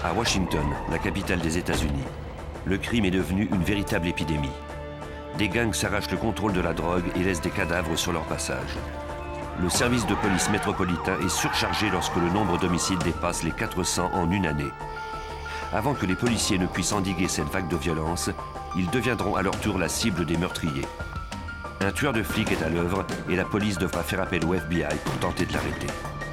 À Washington, la capitale des États-Unis, le crime est devenu une véritable épidémie. Des gangs s'arrachent le contrôle de la drogue et laissent des cadavres sur leur passage. Le service de police métropolitain est surchargé lorsque le nombre d'homicides dépasse les 400 en une année. Avant que les policiers ne puissent endiguer cette vague de violence, ils deviendront à leur tour la cible des meurtriers. Un tueur de flics est à l'œuvre et la police devra faire appel au FBI pour tenter de l'arrêter.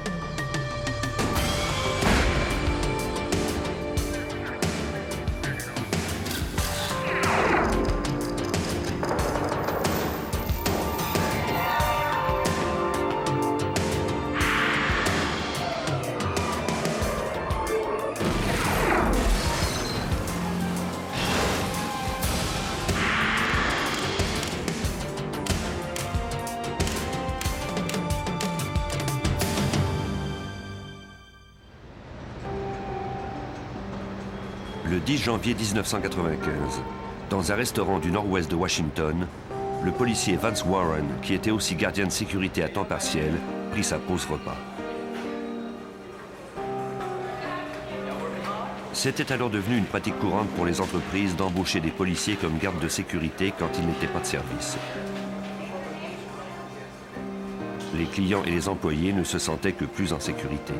Le 10 janvier 1995, dans un restaurant du nord-ouest de Washington, le policier Vance Warren, qui était aussi gardien de sécurité à temps partiel, prit sa pause repas. C'était alors devenu une pratique courante pour les entreprises d'embaucher des policiers comme gardes de sécurité quand ils n'étaient pas de service. Les clients et les employés ne se sentaient que plus en sécurité.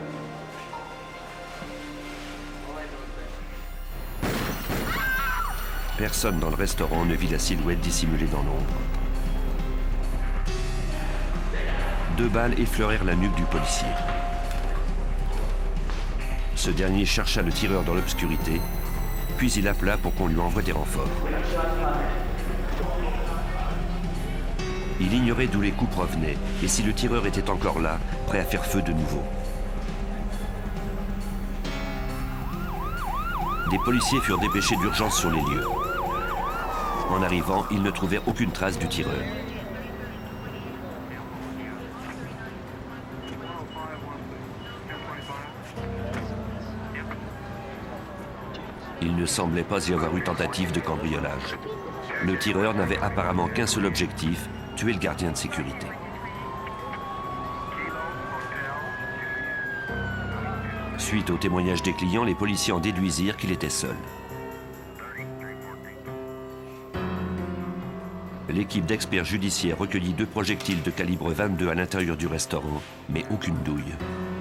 Personne dans le restaurant ne vit la silhouette dissimulée dans l'ombre. 2 balles effleurèrent la nuque du policier. Ce dernier chercha le tireur dans l'obscurité, puis il appela pour qu'on lui envoie des renforts. Il ignorait d'où les coups provenaient et si le tireur était encore là, prêt à faire feu de nouveau. Des policiers furent dépêchés d'urgence sur les lieux. En arrivant, ils ne trouvèrent aucune trace du tireur. Il ne semblait pas y avoir eu tentative de cambriolage. Le tireur n'avait apparemment qu'un seul objectif, tuer le gardien de sécurité. Suite au témoignage des clients, les policiers en déduisirent qu'il était seul. L'équipe d'experts judiciaires recueillit 2 projectiles de calibre 22 à l'intérieur du restaurant, mais aucune douille.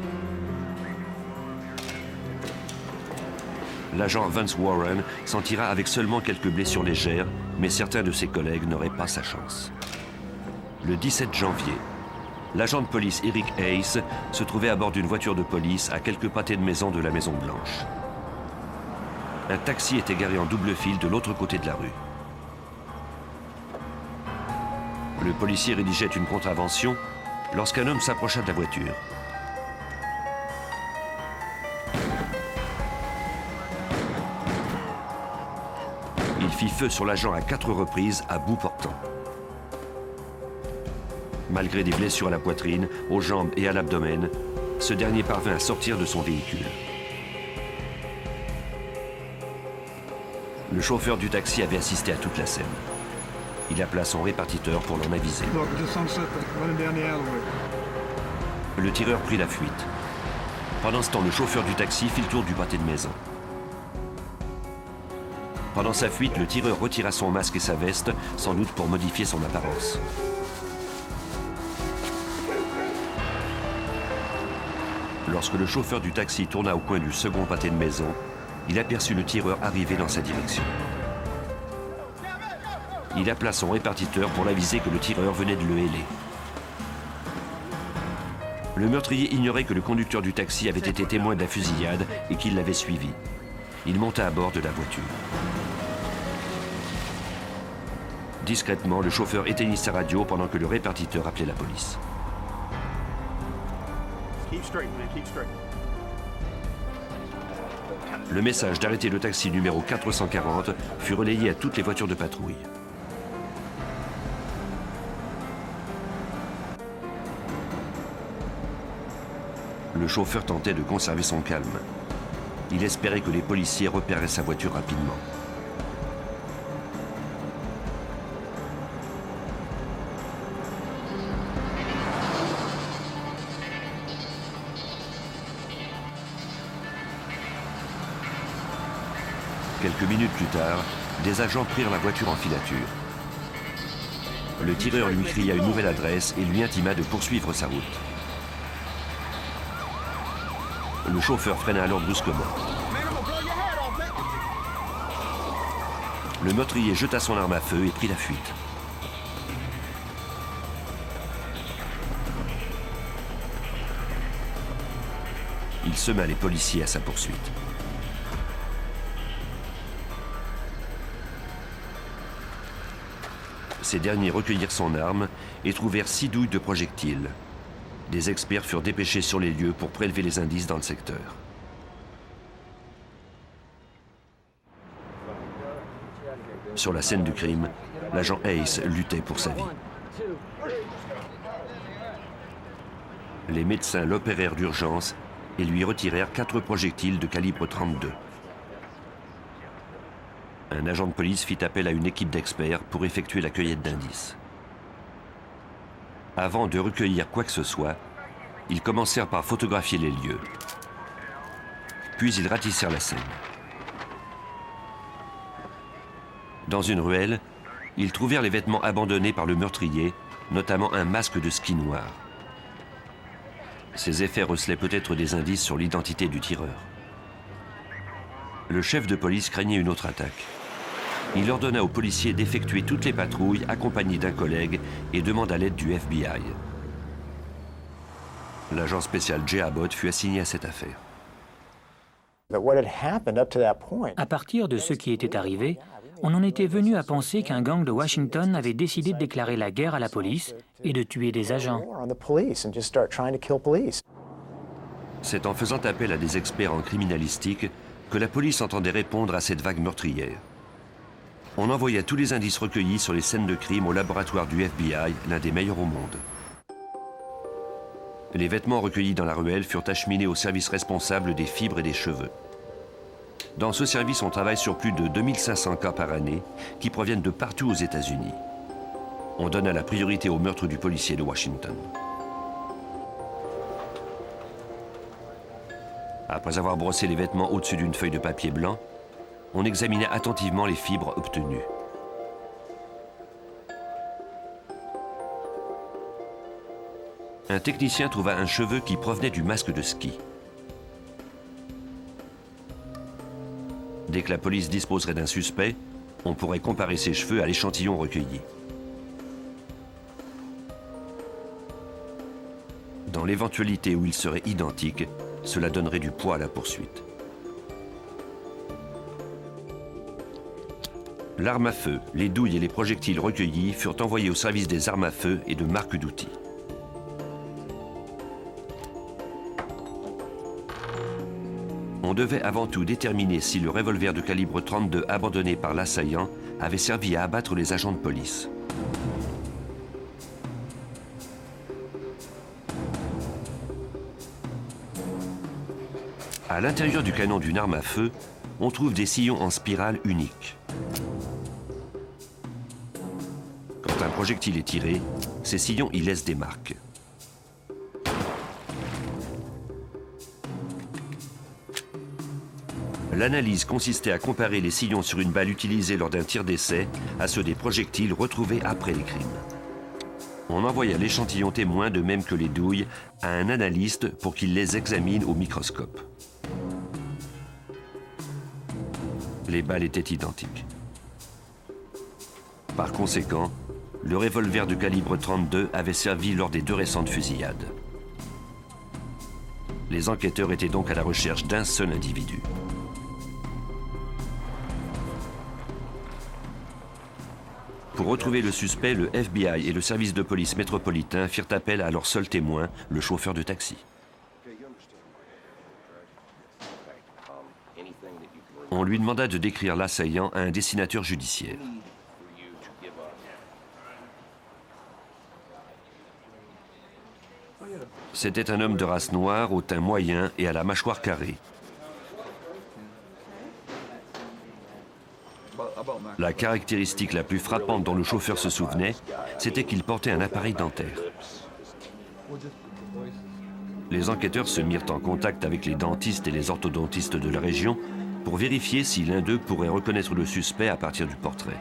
L'agent Vance Warren s'en tira avec seulement quelques blessures légères, mais certains de ses collègues n'auraient pas sa chance. Le 17 janvier, l'agent de police Eric Hayes se trouvait à bord d'une voiture de police à quelques pâtés de maison de la Maison Blanche. Un taxi était garé en double file de l'autre côté de la rue. Le policier rédigeait une contravention lorsqu'un homme s'approcha de la voiture. Il fit feu sur l'agent à 4 reprises à bout portant. Malgré des blessures à la poitrine, aux jambes et à l'abdomen, ce dernier parvint à sortir de son véhicule. Le chauffeur du taxi avait assisté à toute la scène. Il appela son répartiteur pour l'en aviser. Le tireur prit la fuite. Pendant ce temps, le chauffeur du taxi fit le tour du pâté de maison. Pendant sa fuite, le tireur retira son masque et sa veste, sans doute pour modifier son apparence. Lorsque le chauffeur du taxi tourna au coin du second pâté de maison, il aperçut le tireur arriver dans sa direction. Il appela son répartiteur pour l'aviser que le tireur venait de le héler. Le meurtrier ignorait que le conducteur du taxi avait été témoin de la fusillade et qu'il l'avait suivi. Il monta à bord de la voiture. Discrètement, le chauffeur éteignit sa radio pendant que le répartiteur appelait la police. Le message d'arrêter le taxi numéro 440 fut relayé à toutes les voitures de patrouille. Le chauffeur tentait de conserver son calme. Il espérait que les policiers repéreraient sa voiture rapidement. Quelques minutes plus tard, des agents prirent la voiture en filature. Le tireur lui cria une nouvelle adresse et lui intima de poursuivre sa route. Le chauffeur freina alors brusquement. Le meurtrier jeta son arme à feu et prit la fuite. Il sema les policiers à sa poursuite. Ces derniers recueillirent son arme et trouvèrent 6 douilles de projectiles. Des experts furent dépêchés sur les lieux pour prélever les indices dans le secteur. Sur la scène du crime, l'agent Hayes luttait pour sa vie. Les médecins l'opérèrent d'urgence et lui retirèrent 4 projectiles de calibre 32. Un agent de police fit appel à une équipe d'experts pour effectuer la cueillette d'indices. Avant de recueillir quoi que ce soit, ils commencèrent par photographier les lieux. Puis ils ratissèrent la scène. Dans une ruelle, ils trouvèrent les vêtements abandonnés par le meurtrier, notamment un masque de ski noir. Ces effets recelaient peut-être des indices sur l'identité du tireur. Le chef de police craignait une autre attaque. Il ordonna aux policiers d'effectuer toutes les patrouilles accompagnés d'un collègue et demanda l'aide du FBI. L'agent spécial Jay Abbott fut assigné à cette affaire. À partir de ce qui était arrivé, on en était venu à penser qu'un gang de Washington avait décidé de déclarer la guerre à la police et de tuer des agents. C'est en faisant appel à des experts en criminalistique que la police entendait répondre à cette vague meurtrière. On envoya tous les indices recueillis sur les scènes de crime au laboratoire du FBI, l'un des meilleurs au monde. Les vêtements recueillis dans la ruelle furent acheminés au service responsable des fibres et des cheveux. Dans ce service, on travaille sur plus de 2500 cas par année qui proviennent de partout aux États-Unis. On donna la priorité au meurtre du policier de Washington. Après avoir brossé les vêtements au-dessus d'une feuille de papier blanc, on examina attentivement les fibres obtenues. Un technicien trouva un cheveu qui provenait du masque de ski. Dès que la police disposerait d'un suspect, on pourrait comparer ses cheveux à l'échantillon recueilli. Dans l'éventualité où ils seraient identiques, cela donnerait du poids à la poursuite. L'arme à feu, les douilles et les projectiles recueillis furent envoyés au service des armes à feu et de marques d'outils. On devait avant tout déterminer si le revolver de calibre 32 abandonné par l'assaillant avait servi à abattre les agents de police. À l'intérieur du canon d'une arme à feu, on trouve des sillons en spirale uniques. Quand un projectile est tiré, ces sillons y laissent des marques. L'analyse consistait à comparer les sillons sur une balle utilisée lors d'un tir d'essai à ceux des projectiles retrouvés après les crimes. On envoya l'échantillon témoin, de même que les douilles, à un analyste pour qu'il les examine au microscope. Les balles étaient identiques. Par conséquent, le revolver de calibre 32 avait servi lors des 2 récentes fusillades. Les enquêteurs étaient donc à la recherche d'un seul individu. Pour retrouver le suspect, le FBI et le service de police métropolitain firent appel à leur seul témoin, le chauffeur de taxi. On lui demanda de décrire l'assaillant à un dessinateur judiciaire. C'était un homme de race noire, au teint moyen et à la mâchoire carrée. La caractéristique la plus frappante dont le chauffeur se souvenait, c'était qu'il portait un appareil dentaire. Les enquêteurs se mirent en contact avec les dentistes et les orthodontistes de la région pour vérifier si l'un d'eux pourrait reconnaître le suspect à partir du portrait.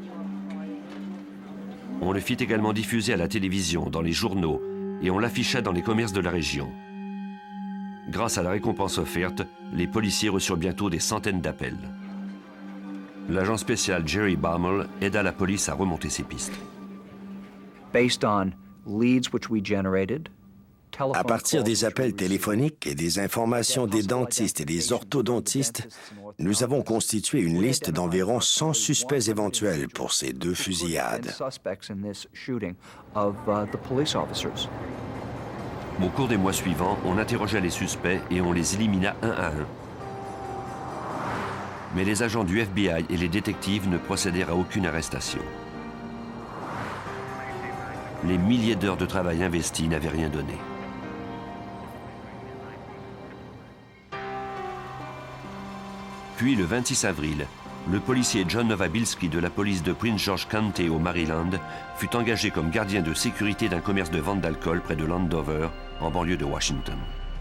On le fit également diffuser à la télévision, dans les journaux, et on l'afficha dans les commerces de la région. Grâce à la récompense offerte, les policiers reçurent bientôt des centaines d'appels. L'agent spécial Jerry Baumel aida la police à remonter ses pistes. À partir des appels téléphoniques et des informations des dentistes et des orthodontistes, nous avons constitué une liste d'environ 100 suspects éventuels pour ces deux fusillades. Au cours des mois suivants, on interrogea les suspects et on les élimina un à un. Mais les agents du FBI et les détectives ne procédèrent à aucune arrestation. Les milliers d'heures de travail investies n'avaient rien donné. Puis, le 26 avril, le policier John Nowabilski de la police de Prince George County au Maryland fut engagé comme gardien de sécurité d'un commerce de vente d'alcool près de Landover, en banlieue de Washington.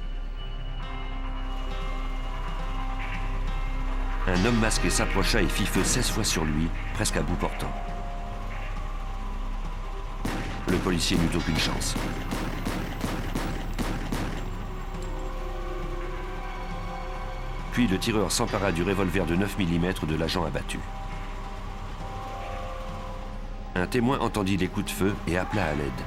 Un homme masqué s'approcha et fit feu 16 fois sur lui, presque à bout portant. Le policier n'eut aucune chance. Puis le tireur s'empara du revolver de 9 mm de l'agent abattu. Un témoin entendit les coups de feu et appela à l'aide.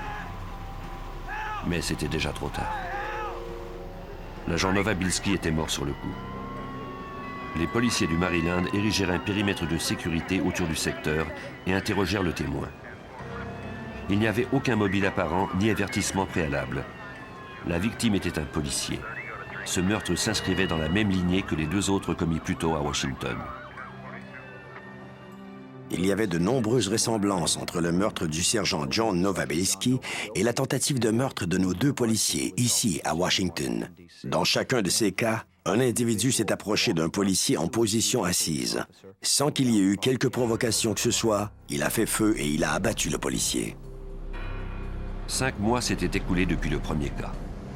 Mais c'était déjà trop tard. L'agent Nowabilski était mort sur le coup. Les policiers du Maryland érigèrent un périmètre de sécurité autour du secteur et interrogèrent le témoin. Il n'y avait aucun mobile apparent ni avertissement préalable. La victime était un policier. Ce meurtre s'inscrivait dans la même lignée que les deux autres commis plus tôt à Washington. Il y avait de nombreuses ressemblances entre le meurtre du sergent John Nowabilski et la tentative de meurtre de nos deux policiers, ici, à Washington. Dans chacun de ces cas, un individu s'est approché d'un policier en position assise. Sans qu'il y ait eu quelque provocation que ce soit, il a fait feu et il a abattu le policier. 5 mois s'étaient écoulés depuis le premier cas.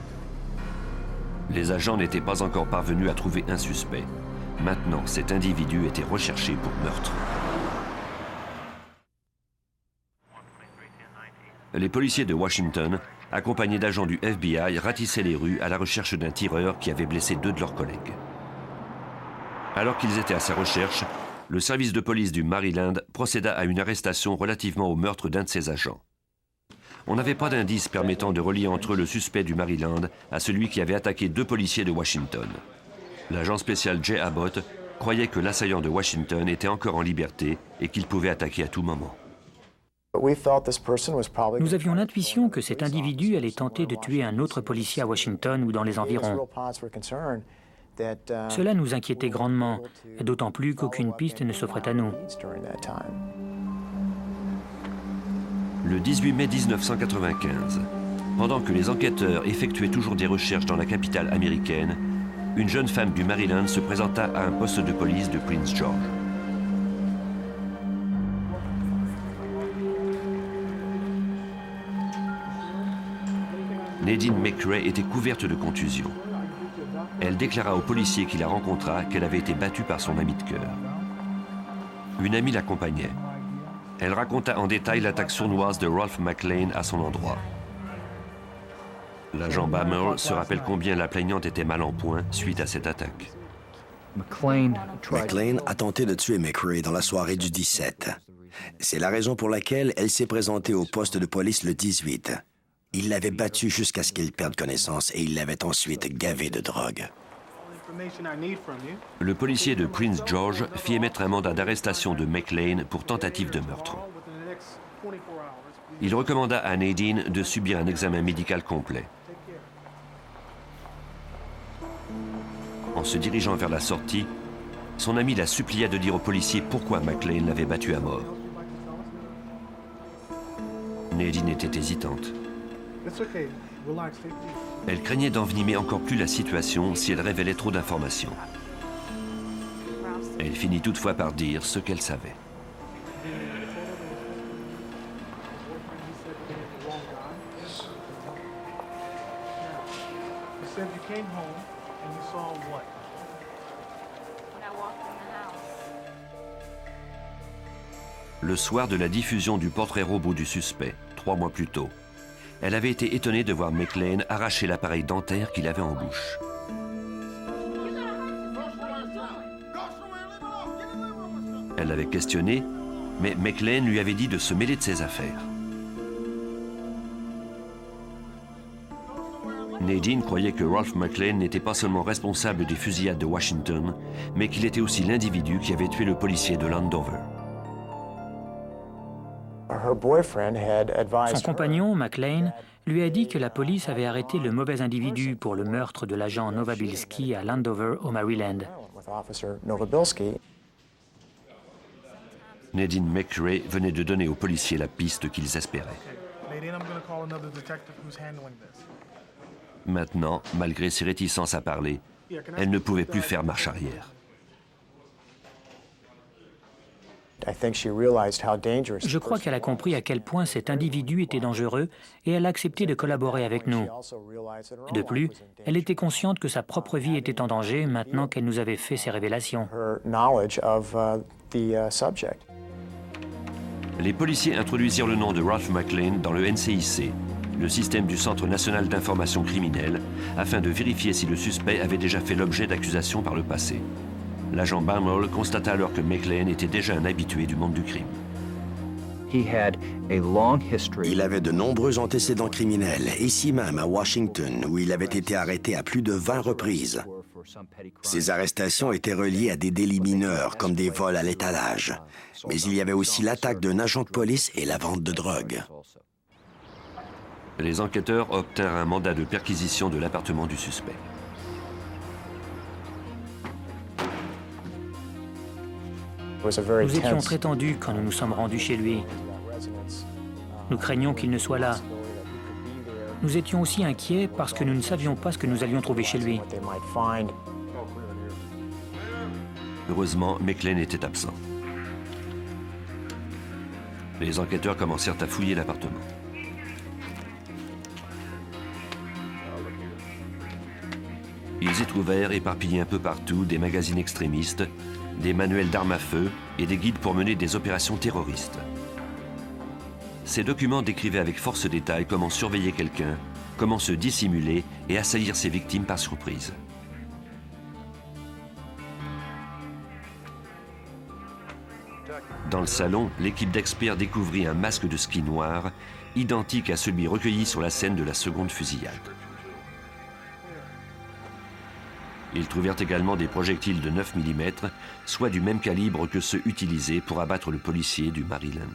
Les agents n'étaient pas encore parvenus à trouver un suspect. Maintenant, cet individu était recherché pour meurtre. Les policiers de Washington, accompagnés d'agents du FBI, ratissaient les rues à la recherche d'un tireur qui avait blessé 2 de leurs collègues. Alors qu'ils étaient à sa recherche, le service de police du Maryland procéda à une arrestation relativement au meurtre d'un de ses agents. On n'avait pas d'indice permettant de relier entre eux le suspect du Maryland à celui qui avait attaqué 2 policiers de Washington. L'agent spécial Jay Abbott croyait que l'assaillant de Washington était encore en liberté et qu'il pouvait attaquer à tout moment. Nous avions l'intuition que cet individu allait tenter de tuer un autre policier à Washington ou dans les environs. Cela nous inquiétait grandement, d'autant plus qu'aucune piste ne s'offrait à nous. Le 18 mai 1995, pendant que les enquêteurs effectuaient toujours des recherches dans la capitale américaine, une jeune femme du Maryland se présenta à un poste de police de Prince George. Nadine McRae était couverte de contusions. Elle déclara au policier qui la rencontra qu'elle avait été battue par son ami de cœur. Une amie l'accompagnait. Elle raconta en détail l'attaque sournoise de Ralph McLean à son endroit. L'agent Baumel se rappelle combien la plaignante était mal en point suite à cette attaque. McLean a tenté de tuer McRae dans la soirée du 17. C'est la raison pour laquelle elle s'est présentée au poste de police le 18. Il l'avait battue jusqu'à ce qu'il perde connaissance et il l'avait ensuite gavée de drogue. Le policier de Prince George fit émettre un mandat d'arrestation de McLean pour tentative de meurtre. Il recommanda à Nadine de subir un examen médical complet. En se dirigeant vers la sortie, son ami la supplia de dire au policier pourquoi McLean l'avait battue à mort. Nadine était hésitante. Elle craignait d'envenimer encore plus la situation si elle révélait trop d'informations. Elle finit toutefois par dire ce qu'elle savait. le soir de la diffusion du portrait robot du suspect, 3 mois plus tôt. Elle avait été étonnée de voir McLean arracher l'appareil dentaire qu'il avait en bouche. Elle l'avait questionné, mais McLean lui avait dit de se mêler de ses affaires. Nadine croyait que Ralph McLean n'était pas seulement responsable des fusillades de Washington, mais qu'il était aussi l'individu qui avait tué le policier de Landover. Son compagnon, McLean, lui a dit que la police avait arrêté le mauvais individu pour le meurtre de l'agent Nowabilski à Landover, au Maryland. Nadine McRae venait de donner aux policiers la piste qu'ils espéraient. Maintenant, malgré ses réticences à parler, elle ne pouvait plus faire marche arrière. Je crois qu'elle a compris à quel point cet individu était dangereux et elle a accepté de collaborer avec nous. De plus, elle était consciente que sa propre vie était en danger maintenant qu'elle nous avait fait ces révélations. Les policiers introduisirent le nom de Ralph McLean dans le NCIC, le système du Centre national d'information criminelle, afin de vérifier si le suspect avait déjà fait l'objet d'accusations par le passé. L'agent Baumel constata alors que McLean était déjà un habitué du monde du crime. Il avait de nombreux antécédents criminels, ici même à Washington, où il avait été arrêté à plus de 20 reprises. Ces arrestations étaient reliées à des délits mineurs, comme des vols à l'étalage. Mais il y avait aussi l'attaque d'un agent de police et la vente de drogue. Les enquêteurs obtinrent un mandat de perquisition de l'appartement du suspect. Nous étions très tendus quand nous nous sommes rendus chez lui. Nous craignions qu'il ne soit là. Nous étions aussi inquiets parce que nous ne savions pas ce que nous allions trouver chez lui. Heureusement, McLean était absent. Les enquêteurs commencèrent à fouiller l'appartement. Ils y trouvèrent, éparpillés un peu partout, des magazines extrémistes, des manuels d'armes à feu et des guides pour mener des opérations terroristes. Ces documents décrivaient avec force détail comment surveiller quelqu'un, comment se dissimuler et assaillir ses victimes par surprise. Dans le salon, l'équipe d'experts découvrit un masque de ski noir, identique à celui recueilli sur la scène de la seconde fusillade. Ils trouvèrent également des projectiles de 9 mm, soit du même calibre que ceux utilisés pour abattre le policier du Maryland.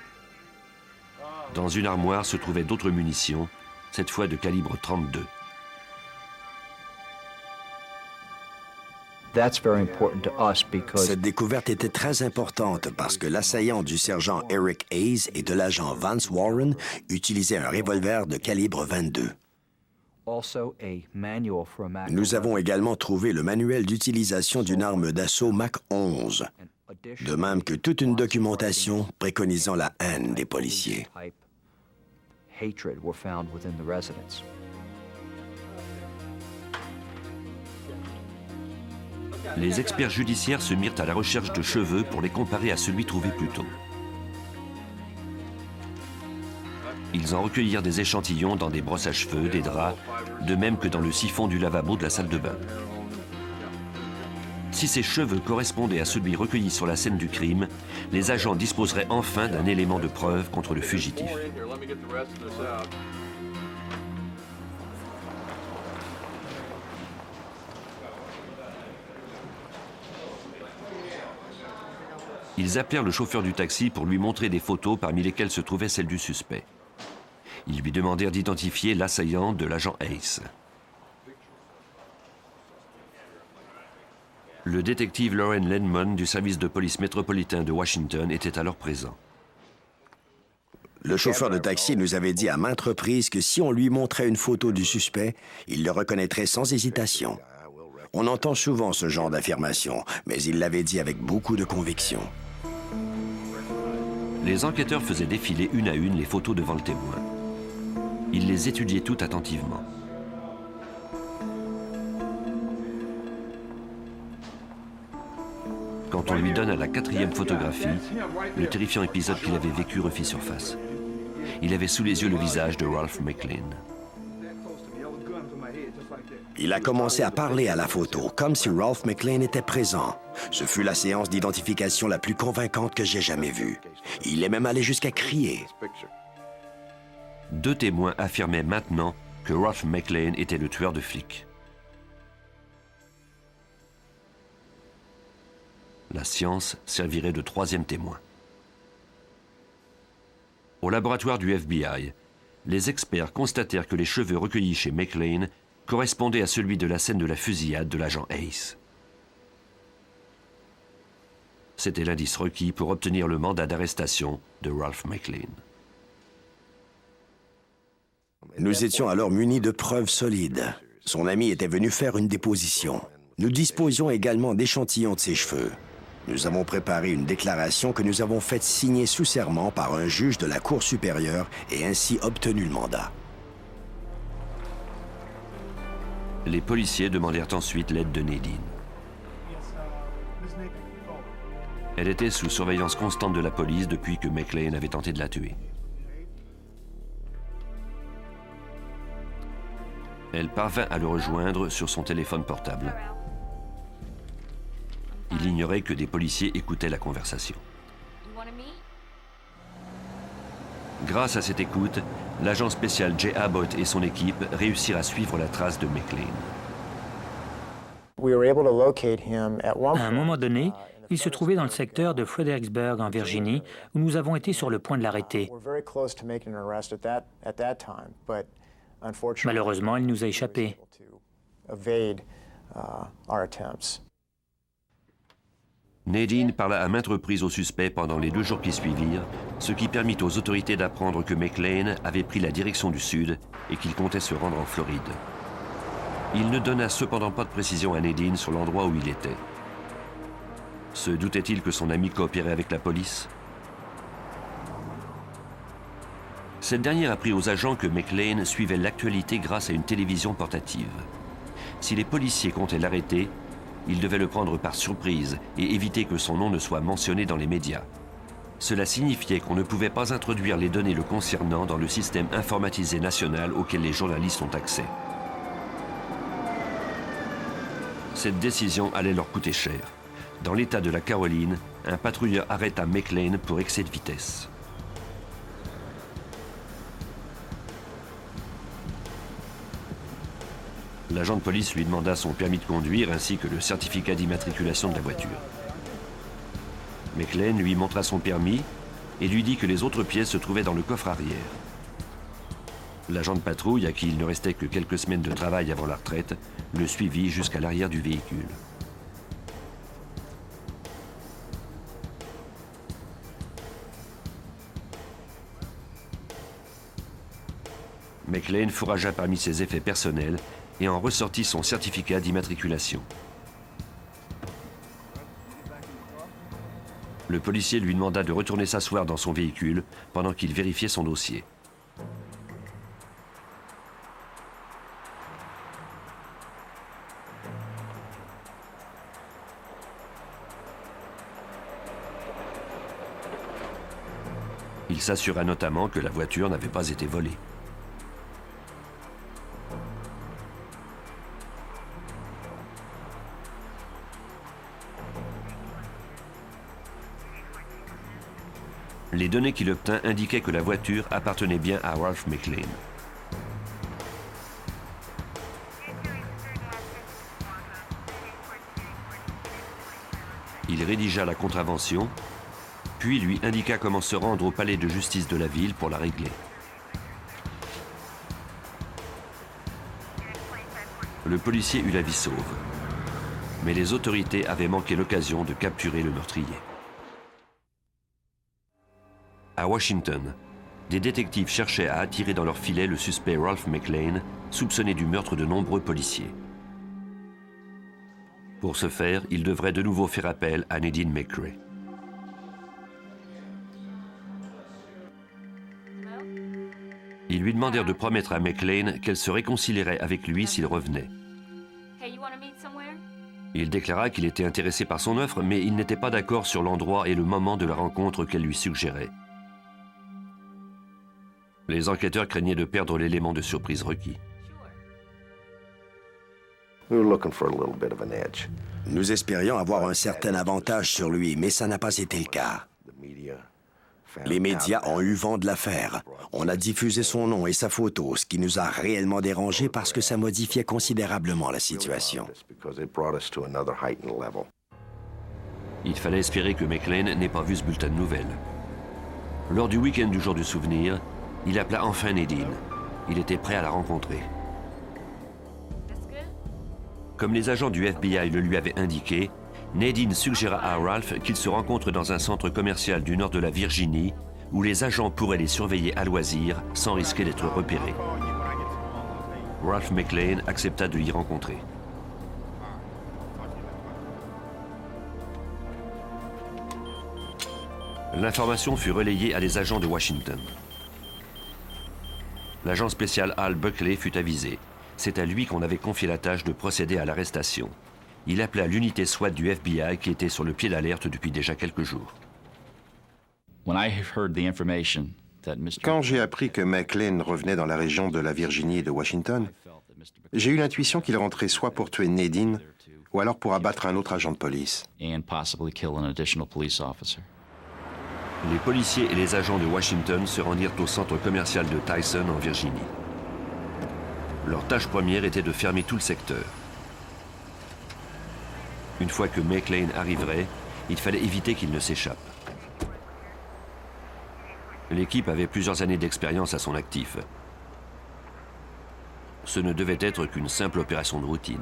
Dans une armoire se trouvaient d'autres munitions, cette fois de calibre 32. Cette découverte était très importante parce que l'assaillant du sergent Eric Hayes et de l'agent Vance Warren utilisait un revolver de calibre 22. Nous avons également trouvé le manuel d'utilisation d'une arme d'assaut Mach 11, de même que toute une documentation préconisant la haine des policiers. Les experts judiciaires se mirent à la recherche de cheveux pour les comparer à celui trouvé plus tôt. Ils en recueillirent des échantillons dans des brosses à cheveux, des draps, de même que dans le siphon du lavabo de la salle de bain. Si ces cheveux correspondaient à celui recueilli sur la scène du crime, les agents disposeraient enfin d'un élément de preuve contre le fugitif. Ils appelèrent le chauffeur du taxi pour lui montrer des photos parmi lesquelles se trouvait celle du suspect. Ils lui demandèrent d'identifier l'assaillant de l'agent Hayes. Le détective Lauren Lenman du service de police métropolitain de Washington était alors présent. Le chauffeur de taxi nous avait dit à maintes reprises que si on lui montrait une photo du suspect, il le reconnaîtrait sans hésitation. On entend souvent ce genre d'affirmation, mais il l'avait dit avec beaucoup de conviction. Les enquêteurs faisaient défiler une à une les photos devant le témoin. Ils les étudiaient toutes attentivement. Quand quand on lui donne à la 4e photographie, le terrifiant épisode qu'il avait vécu refit surface. Il avait sous les yeux le visage de Ralph McLean. Il a commencé à parler à la photo, comme si Ralph McLean était présent. Ce fut la séance d'identification la plus convaincante que j'ai jamais vue. Il est même allé jusqu'à crier. 2 témoins affirmaient maintenant que Ralph McLean était le tueur de flics. La science servirait de 3e témoin. Au laboratoire du FBI, les experts constatèrent que les cheveux recueillis chez McLean correspondaient à celui de la scène de la fusillade de l'agent Ace. C'était l'indice requis pour obtenir le mandat d'arrestation de Ralph McLean. Nous étions alors munis de preuves solides. Son ami était venu faire une déposition. Nous disposions également d'échantillons de ses cheveux. Nous avons préparé une déclaration que nous avons faite signer sous serment par un juge de la Cour supérieure et ainsi obtenu le mandat. Les policiers demandèrent ensuite l'aide de Nadine. Elle était sous surveillance constante de la police depuis que McLean avait tenté de la tuer. Elle parvint à le rejoindre sur son téléphone portable. Il ignorait que des policiers écoutaient la conversation. Grâce à cette écoute, l'agent spécial Jay Abbott et son équipe réussirent à suivre la trace de McLean. À un moment donné, il se trouvait dans le secteur de Fredericksburg, en Virginie, où nous avons été sur le point de l'arrêter. Malheureusement, il nous a échappé. Nadine parla à maintes reprises au suspect pendant les 2 jours qui suivirent, ce qui permit aux autorités d'apprendre que McLean avait pris la direction du sud et qu'il comptait se rendre en Floride. Il ne donna cependant pas de précision à Nadine sur l'endroit où il était. Se doutait-il que son ami coopérait avec la police? Cette dernière apprit aux agents que McLean suivait l'actualité grâce à une télévision portative. Si les policiers comptaient l'arrêter, ils devaient le prendre par surprise et éviter que son nom ne soit mentionné dans les médias. Cela signifiait qu'on ne pouvait pas introduire les données le concernant dans le système informatisé national auquel les journalistes ont accès. Cette décision allait leur coûter cher. Dans l'État de la Caroline, un patrouilleur arrêta McLean pour excès de vitesse. L'agent de police lui demanda son permis de conduire ainsi que le certificat d'immatriculation de la voiture. McLean lui montra son permis et lui dit que les autres pièces se trouvaient dans le coffre arrière. L'agent de patrouille, à qui il ne restait que quelques semaines de travail avant la retraite, le suivit jusqu'à l'arrière du véhicule. McLean fourragea parmi ses effets personnels et en ressortit son certificat d'immatriculation. Le policier lui demanda de retourner s'asseoir dans son véhicule pendant qu'il vérifiait son dossier. Il s'assura notamment que la voiture n'avait pas été volée. Les données qu'il obtint indiquaient que la voiture appartenait bien à Ralph McLean. Il rédigea la contravention, puis lui indiqua comment se rendre au palais de justice de la ville pour la régler. Le policier eut la vie sauve, mais les autorités avaient manqué l'occasion de capturer le meurtrier. À Washington, des détectives cherchaient à attirer dans leur filet le suspect Ralph McLean, soupçonné du meurtre de nombreux policiers. Pour ce faire, ils devraient de nouveau faire appel à Nadine McRae. Ils lui demandèrent de promettre à McLean qu'elle se réconcilierait avec lui s'il revenait. Il déclara qu'il était intéressé par son offre, mais il n'était pas d'accord sur l'endroit et le moment de la rencontre qu'elle lui suggérait. Les enquêteurs craignaient de perdre l'élément de surprise requis. Nous espérions avoir un certain avantage sur lui, mais ça n'a pas été le cas. Les médias ont eu vent de l'affaire. On a diffusé son nom et sa photo, ce qui nous a réellement dérangés parce que ça modifiait considérablement la situation. Il fallait espérer que McLean n'ait pas vu ce bulletin de nouvelles. Lors du week-end du jour du souvenir, il appela enfin Nadine. Il était prêt à la rencontrer. Comme les agents du FBI le lui avaient indiqué, Nadine suggéra à Ralph qu'ils se rencontrent dans un centre commercial du nord de la Virginie où les agents pourraient les surveiller à loisir sans risquer d'être repérés. Ralph McLean accepta de l'y rencontrer. L'information fut relayée à des agents de Washington. L'agent spécial Al Buckley fut avisé. C'est à lui qu'on avait confié la tâche de procéder à l'arrestation. Il appela l'unité SWAT du FBI qui était sur le pied d'alerte depuis déjà quelques jours. Quand j'ai appris que McLean revenait dans la région de la Virginie et de Washington, j'ai eu l'intuition qu'il rentrait soit pour tuer Nadine, ou alors pour abattre un autre agent de police. Les policiers et les agents de Washington se rendirent au centre commercial de Tyson en Virginie. Leur tâche première était de fermer tout le secteur. Une fois que McLean arriverait, il fallait éviter qu'il ne s'échappe. L'équipe avait plusieurs années d'expérience à son actif. Ce ne devait être qu'une simple opération de routine.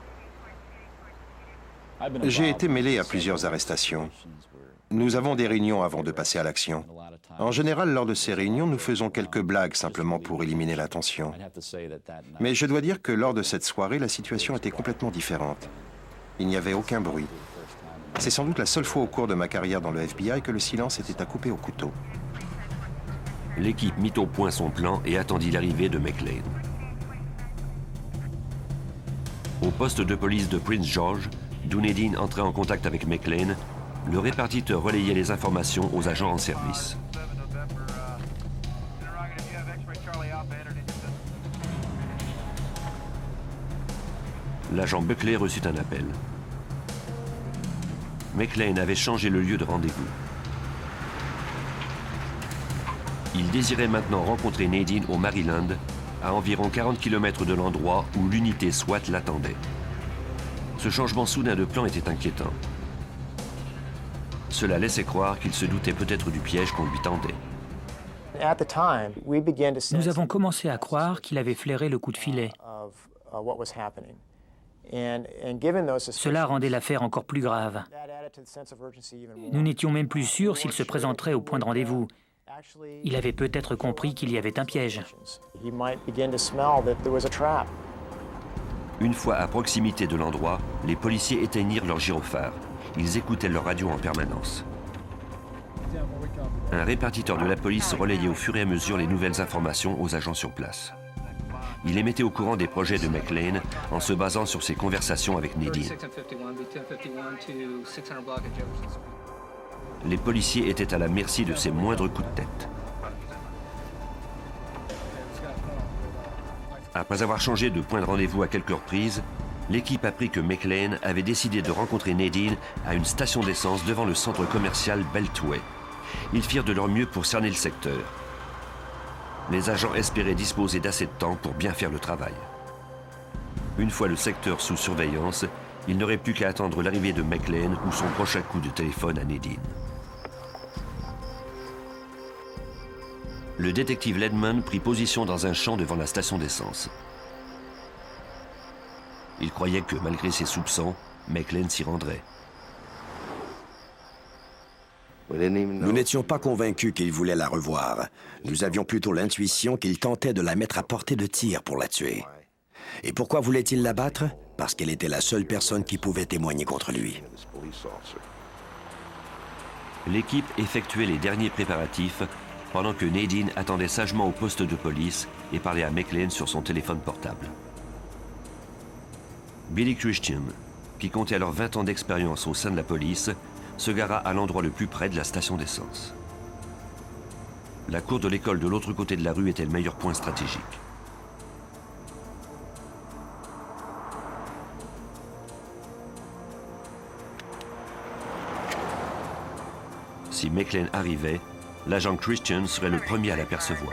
J'ai été mêlé à plusieurs arrestations. Nous avons des réunions avant de passer à l'action. En général, lors de ces réunions, nous faisons quelques blagues simplement pour éliminer la tension. Mais je dois dire que lors de cette soirée, la situation était complètement différente. Il n'y avait aucun bruit. C'est sans doute la seule fois au cours de ma carrière dans le FBI que le silence était à couper au couteau. L'équipe mit au point son plan et attendit l'arrivée de McLean. Au poste de police de Prince George, d'où Nadine entrait en contact avec McLean, le répartiteur relayait les informations aux agents en service. L'agent Buckley reçut un appel. McLean avait changé le lieu de rendez-vous. Il désirait maintenant rencontrer Nadine au Maryland, à environ 40 km de l'endroit où l'unité SWAT l'attendait. Ce changement soudain de plan était inquiétant. Cela laissait croire qu'il se doutait peut-être du piège qu'on lui tendait. Nous avons commencé à croire qu'il avait flairé le coup de filet. Cela rendait l'affaire encore plus grave. Nous n'étions même plus sûrs s'il se présenterait au point de rendez-vous. Il avait peut-être compris qu'il y avait un piège. Une fois à proximité de l'endroit, les policiers éteignirent leur gyrophare. Ils écoutaient leur radio en permanence. Un répartiteur de la police relayait au fur et à mesure les nouvelles informations aux agents sur place. Il les mettait au courant des projets de McLean en se basant sur ses conversations avec Nadine. Les policiers étaient à la merci de ses moindres coups de tête. Après avoir changé de point de rendez-vous à quelques reprises, l'équipe apprit que McLean avait décidé de rencontrer Nadine à une station d'essence devant le centre commercial Beltway. Ils firent de leur mieux pour cerner le secteur. Les agents espéraient disposer d'assez de temps pour bien faire le travail. Une fois le secteur sous surveillance, il n'aurait plus qu'à attendre l'arrivée de McLean ou son prochain coup de téléphone à Nadine. Le détective Ledman prit position dans un champ devant la station d'essence. Il croyait que, malgré ses soupçons, McLean s'y rendrait. Nous n'étions pas convaincus qu'il voulait la revoir. Nous avions plutôt l'intuition qu'il tentait de la mettre à portée de tir pour la tuer. Et pourquoi voulait-il la battre? Parce qu'elle était la seule personne qui pouvait témoigner contre lui. L'équipe effectuait les derniers préparatifs pendant que Nadine attendait sagement au poste de police et parlait à McLean sur son téléphone portable. Billy Christian, qui comptait alors 20 ans d'expérience au sein de la police, se gara à l'endroit le plus près de la station d'essence. La cour de l'école de l'autre côté de la rue était le meilleur point stratégique. Si McLean arrivait, l'agent Christian serait le premier à l'apercevoir.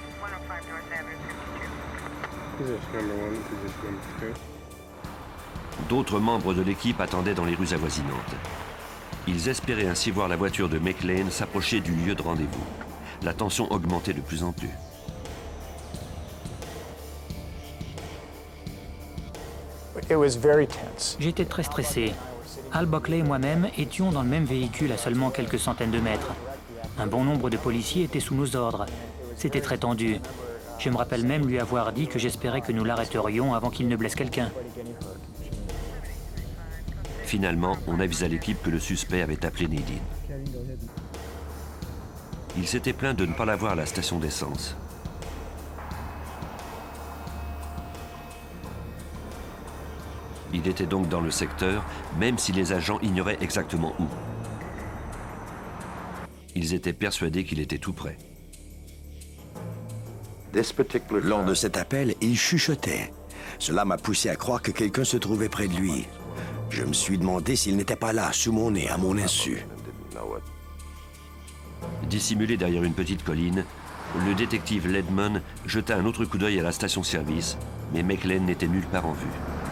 D'autres membres de l'équipe attendaient dans les rues avoisinantes. Ils espéraient ainsi voir la voiture de McLean s'approcher du lieu de rendez-vous. La tension augmentait de plus en plus. J'étais très stressé. Al Buckley et moi-même étions dans le même véhicule à seulement quelques centaines de mètres. Un bon nombre de policiers étaient sous nos ordres. C'était très tendu. Je me rappelle même lui avoir dit que j'espérais que nous l'arrêterions avant qu'il ne blesse quelqu'un. Finalement, on avisa l'équipe que le suspect avait appelé Nadine. Il s'était plaint de ne pas la voir à la station d'essence. Il était donc dans le secteur, même si les agents ignoraient exactement où. Ils étaient persuadés qu'il était tout près. Lors de cet appel, il chuchotait. Cela m'a poussé à croire que quelqu'un se trouvait près de lui. Je me suis demandé s'il n'était pas là, sous mon nez, à mon insu. Dissimulé derrière une petite colline, le détective Ledman jeta un autre coup d'œil à la station-service, mais McLean n'était nulle part en vue.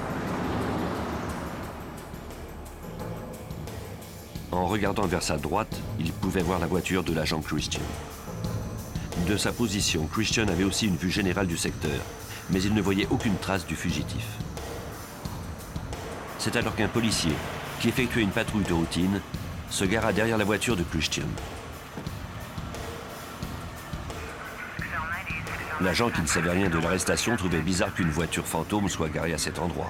En regardant vers sa droite, il pouvait voir la voiture de l'agent Christian. De sa position, Christian avait aussi une vue générale du secteur, mais il ne voyait aucune trace du fugitif. C'est alors qu'un policier, qui effectuait une patrouille de routine, se gara derrière la voiture de Christian. L'agent qui ne savait rien de l'arrestation trouvait bizarre qu'une voiture fantôme soit garée à cet endroit.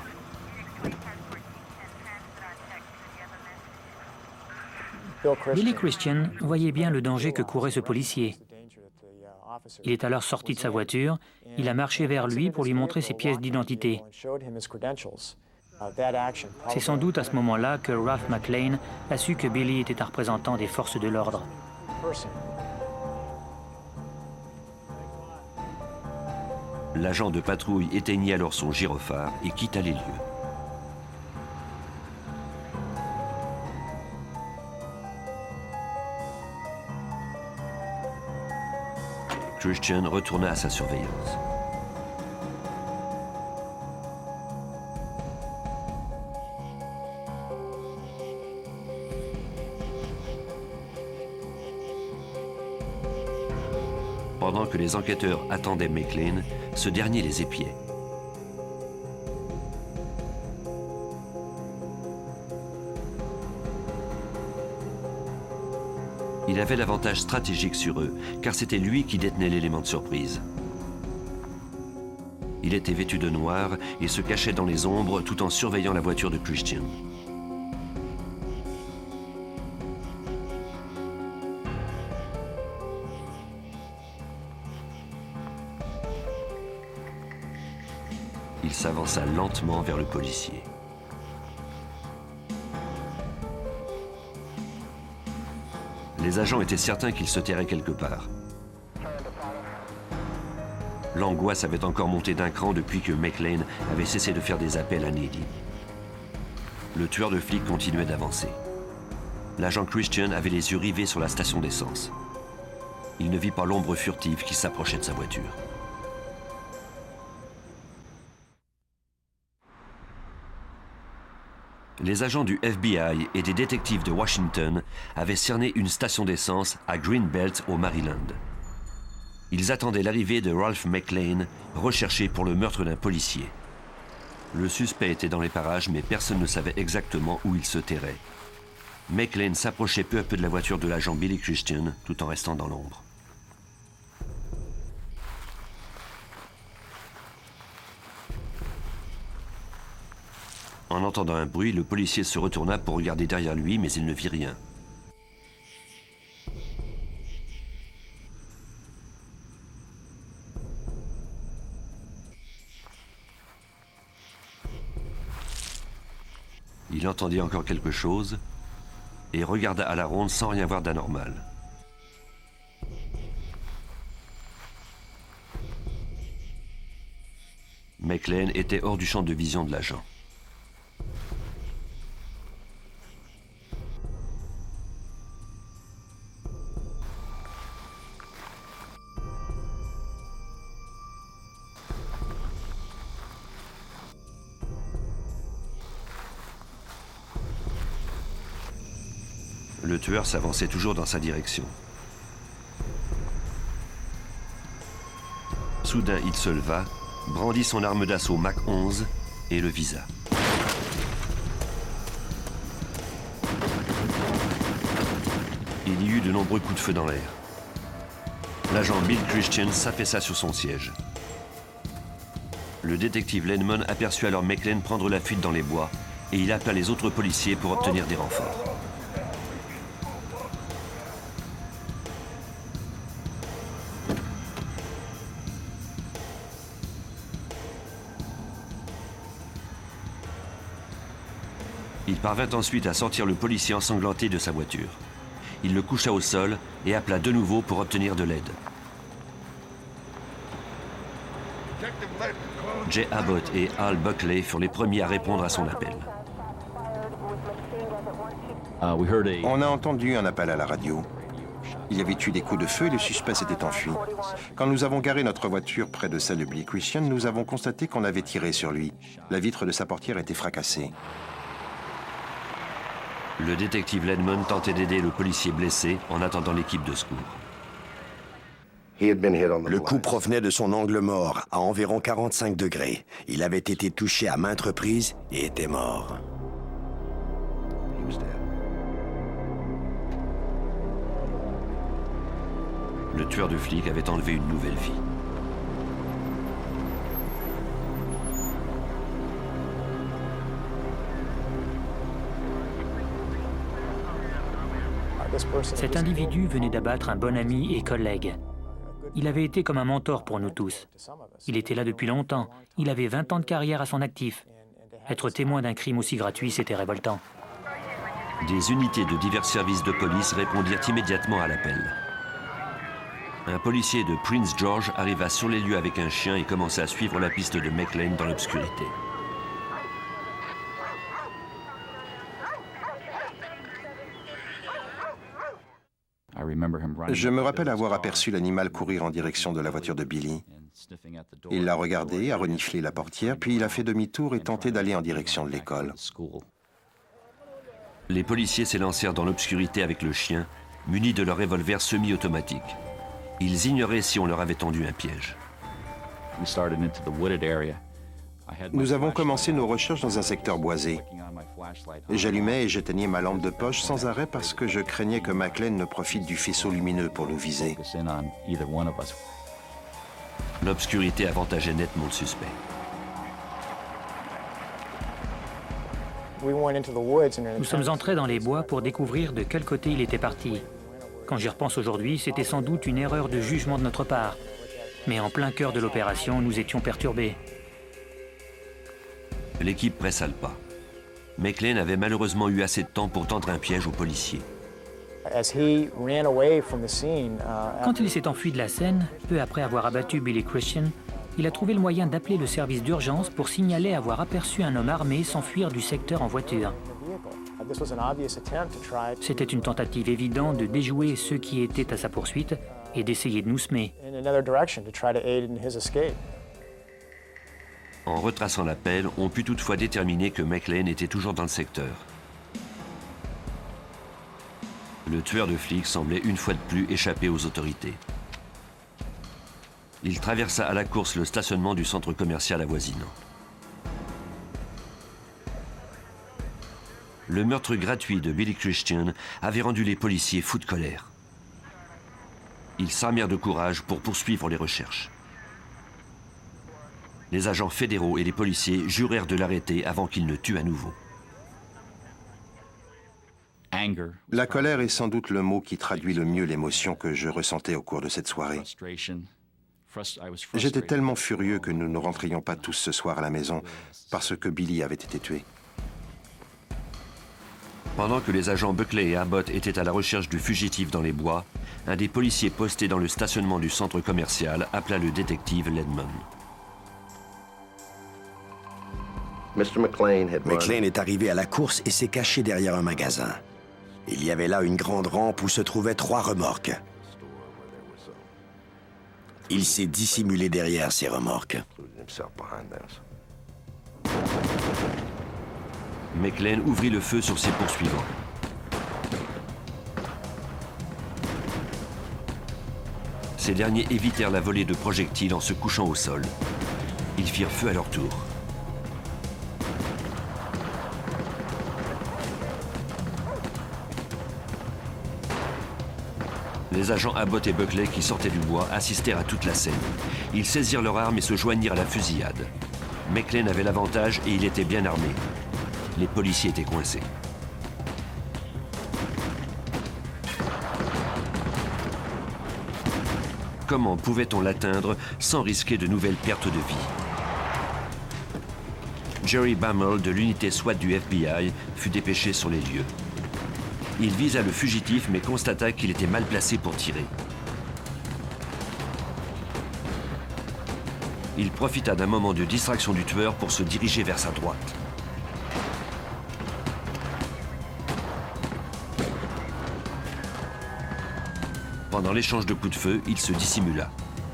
Billy Christian voyait bien le danger que courait ce policier. Il est alors sorti de sa voiture, il a marché vers lui pour lui montrer ses pièces d'identité. C'est sans doute à ce moment-là que Ralph McLean a su que Billy était un représentant des forces de l'ordre. L'agent de patrouille éteignit alors son gyrophare et quitta les lieux. Christian retourna à sa surveillance. Pendant que les enquêteurs attendaient McLean, ce dernier les épiait. Il avait l'avantage stratégique sur eux, car c'était lui qui détenait l'élément de surprise. Il était vêtu de noir et se cachait dans les ombres tout en surveillant la voiture de Christian. Il s'avança lentement vers le policier. Les agents étaient certains qu'il se tairait quelque part. L'angoisse avait encore monté d'un cran depuis que McLean avait cessé de faire des appels à Nadine. Le tueur de flics continuait d'avancer. L'agent Christian avait les yeux rivés sur la station d'essence. Il ne vit pas l'ombre furtive qui s'approchait de sa voiture. Les agents du FBI et des détectives de Washington avaient cerné une station d'essence à Greenbelt au Maryland. Ils attendaient l'arrivée de Ralph McLean, recherché pour le meurtre d'un policier. Le suspect était dans les parages, mais personne ne savait exactement où il se terrait. McLean s'approchait peu à peu de la voiture de l'agent Billy Christian, tout en restant dans l'ombre. En entendant un bruit, le policier se retourna pour regarder derrière lui, mais il ne vit rien. Il entendit encore quelque chose et regarda à la ronde sans rien voir d'anormal. McLean était hors du champ de vision de l'agent. Le tueur s'avançait toujours dans sa direction. Soudain, il se leva, brandit son arme d'assaut Mac 11 et le visa. Il y eut de nombreux coups de feu dans l'air. L'agent Bill Christian s'affaissa sur son siège. Le détective Lenman aperçut alors McLean prendre la fuite dans les bois et il appela les autres policiers pour obtenir des renforts. Il parvint ensuite à sortir le policier ensanglanté de sa voiture. Il le coucha au sol et appela de nouveau pour obtenir de l'aide. Jay Abbott et Al Buckley furent les premiers à répondre à son appel. On a entendu un appel à la radio. Il y avait eu des coups de feu et le suspect s'était enfui. Quand nous avons garé notre voiture près de celle de Billy Christian, nous avons constaté qu'on avait tiré sur lui. La vitre de sa portière était fracassée. Le détective Lenman tentait d'aider le policier blessé en attendant l'équipe de secours. Le coup provenait de son angle mort, à environ 45 degrés. Il avait été touché à maintes reprises et était mort. Le tueur de flics avait enlevé une nouvelle vie. Cet individu venait d'abattre un bon ami et collègue. Il avait été comme un mentor pour nous tous. Il était là depuis longtemps. Il avait 20 ans de carrière à son actif. Être témoin d'un crime aussi gratuit, c'était révoltant. Des unités de divers services de police répondirent immédiatement à l'appel. Un policier de Prince George arriva sur les lieux avec un chien et commença à suivre la piste de McLean dans l'obscurité. Je me rappelle avoir aperçu l'animal courir en direction de la voiture de Billy. Il l'a regardé, a reniflé la portière, puis il a fait demi-tour et tenté d'aller en direction de l'école. Les policiers s'élancèrent dans l'obscurité avec le chien, munis de leurs revolvers semi-automatiques. Ils ignoraient si on leur avait tendu un piège. Nous avons commencé nos recherches dans un secteur boisé. J'allumais et j'éteignais ma lampe de poche sans arrêt parce que je craignais que McLean ne profite du faisceau lumineux pour nous viser. L'obscurité avantageait nettement le suspect. Nous sommes entrés dans les bois pour découvrir de quel côté il était parti. Quand j'y repense aujourd'hui, c'était sans doute une erreur de jugement de notre part. Mais en plein cœur de l'opération, nous étions perturbés. L'équipe pressa le pas. McLean avait malheureusement eu assez de temps pour tendre un piège aux policiers. Quand il s'est enfui de la scène, peu après avoir abattu Billy Christian, il a trouvé le moyen d'appeler le service d'urgence pour signaler avoir aperçu un homme armé s'enfuir du secteur en voiture. C'était une tentative évidente de déjouer ceux qui étaient à sa poursuite et d'essayer de nous semer. En retraçant l'appel, on put toutefois déterminer que McLean était toujours dans le secteur. Le tueur de flics semblait une fois de plus échapper aux autorités. Il traversa à la course le stationnement du centre commercial avoisinant. Le meurtre gratuit de Billy Christian avait rendu les policiers fous de colère. Ils s'armèrent de courage pour poursuivre les recherches. Les agents fédéraux et les policiers jurèrent de l'arrêter avant qu'il ne tue à nouveau. La colère est sans doute le mot qui traduit le mieux l'émotion que je ressentais au cours de cette soirée. J'étais tellement furieux que nous ne rentrions pas tous ce soir à la maison parce que Billy avait été tué. Pendant que les agents Buckley et Abbott étaient à la recherche du fugitif dans les bois, un des policiers postés dans le stationnement du centre commercial appela le détective Ledman. McLean est arrivé à la course et s'est caché derrière un magasin. Il y avait là une grande rampe où se trouvaient 3 remorques. Il s'est dissimulé derrière ces remorques. McLean ouvrit le feu sur ses poursuivants. Ces derniers évitèrent la volée de projectiles en se couchant au sol. Ils firent feu à leur tour. Les agents Abbott et Buckley qui sortaient du bois assistèrent à toute la scène. Ils saisirent leurs armes et se joignirent à la fusillade. McLean avait l'avantage et il était bien armé. Les policiers étaient coincés. Comment pouvait-on l'atteindre sans risquer de nouvelles pertes de vie? Jerry Bammel de l'unité SWAT du FBI fut dépêché sur les lieux. Il visa le fugitif mais constata qu'il était mal placé pour tirer. Il profita d'un moment de distraction du tueur pour se diriger vers sa droite. Pendant l'échange de coups de feu, il se dissimula.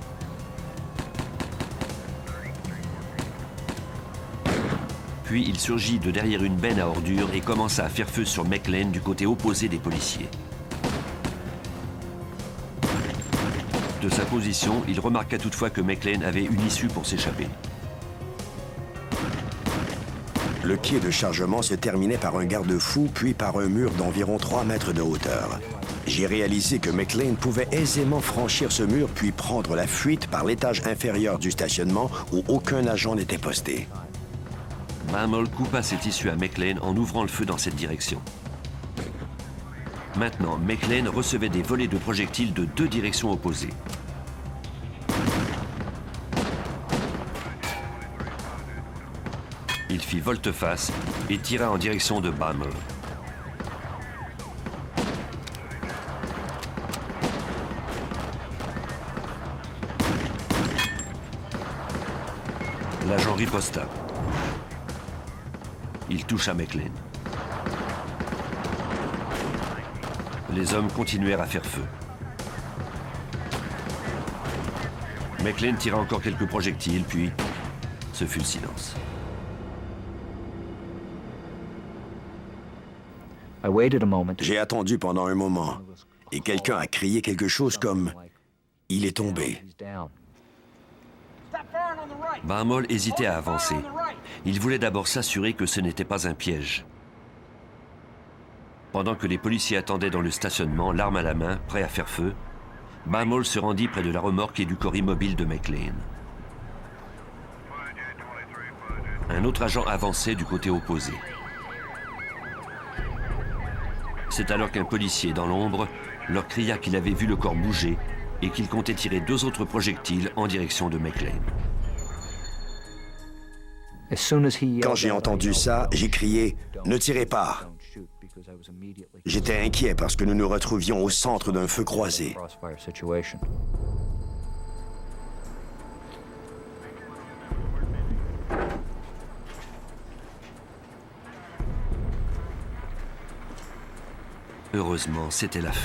Puis il surgit de derrière une benne à ordures et commença à faire feu sur McLean du côté opposé des policiers. De sa position, il remarqua toutefois que McLean avait une issue pour s'échapper. Le quai de chargement se terminait par un garde-fou, puis par un mur d'environ 3 mètres de hauteur. J'ai réalisé que McLean pouvait aisément franchir ce mur puis prendre la fuite par l'étage inférieur du stationnement où aucun agent n'était posté. Bammel coupa cette issue à McLean en ouvrant le feu dans cette direction. Maintenant, McLean recevait des volées de projectiles de 2 directions opposées. Il fit volte-face et tira en direction de Bammel. L'agent riposta. Il toucha McLean. Les hommes continuèrent à faire feu. McLean tira encore quelques projectiles, puis ce fut le silence. J'ai attendu pendant un moment et quelqu'un a crié quelque chose comme « Il est tombé ». Bammel hésitait à avancer. Il voulait d'abord s'assurer que ce n'était pas un piège. Pendant que les policiers attendaient dans le stationnement, l'arme à la main, prêt à faire feu, Bammel se rendit près de la remorque et du corps immobile de McLean. Un autre agent avançait du côté opposé. C'est alors qu'un policier, dans l'ombre, leur cria qu'il avait vu le corps bouger et qu'il comptait tirer 2 autres projectiles en direction de McLean. Quand j'ai entendu ça, j'ai crié « Ne tirez pas !» J'étais inquiet parce que nous nous retrouvions au centre d'un feu croisé. Heureusement, c'était la fin.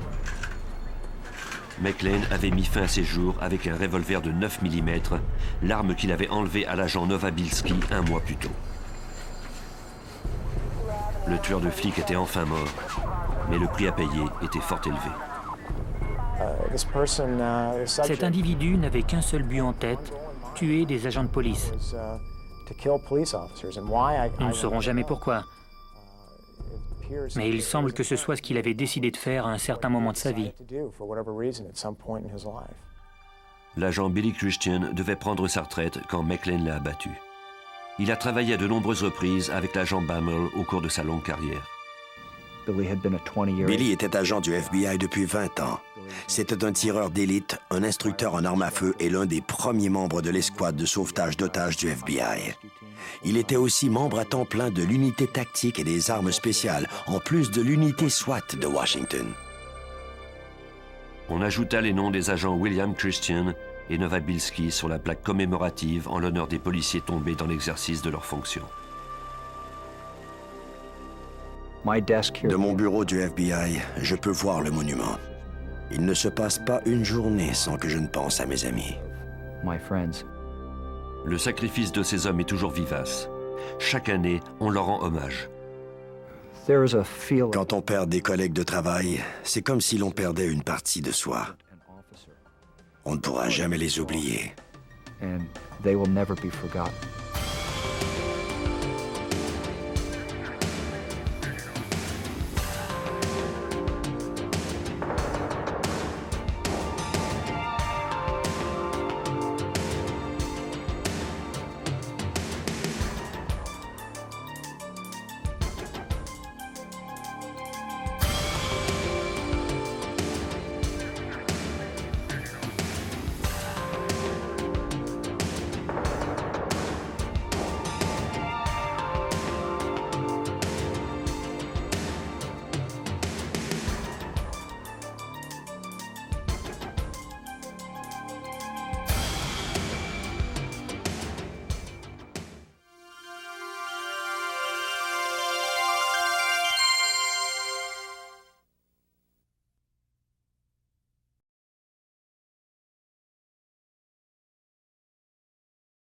McLean avait mis fin à ses jours avec un revolver de 9 mm, l'arme qu'il avait enlevée à l'agent Nowabilski 1 mois plus tôt. Le tueur de flics était enfin mort, mais le prix à payer était fort élevé. Cet individu n'avait qu'un seul but en tête, tuer des agents de police. Nous ne saurons jamais pourquoi. Mais il semble que ce soit ce qu'il avait décidé de faire à un certain moment de sa vie. L'agent Billy Christian devait prendre sa retraite quand McLean l'a abattu. Il a travaillé à de nombreuses reprises avec l'agent Bammel au cours de sa longue carrière. Billy était agent du FBI depuis 20 ans. C'était un tireur d'élite, un instructeur en armes à feu et l'un des premiers membres de l'escouade de sauvetage d'otages du FBI. il était aussi membre à temps plein de l'unité tactique et des armes spéciales, en plus de l'unité SWAT de Washington. On ajouta les noms des agents William Christian et Nova Bilski sur la plaque commémorative en l'honneur des policiers tombés dans l'exercice de leurs fonctions. De mon bureau du FBI, je peux voir le monument. Il ne se passe pas une journée sans que je ne pense à mes amis. Le sacrifice de ces hommes est toujours vivace. Chaque année, on leur rend hommage. Quand on perd des collègues de travail, c'est comme si l'on perdait une partie de soi. On ne pourra jamais les oublier. And they will never be forgotten.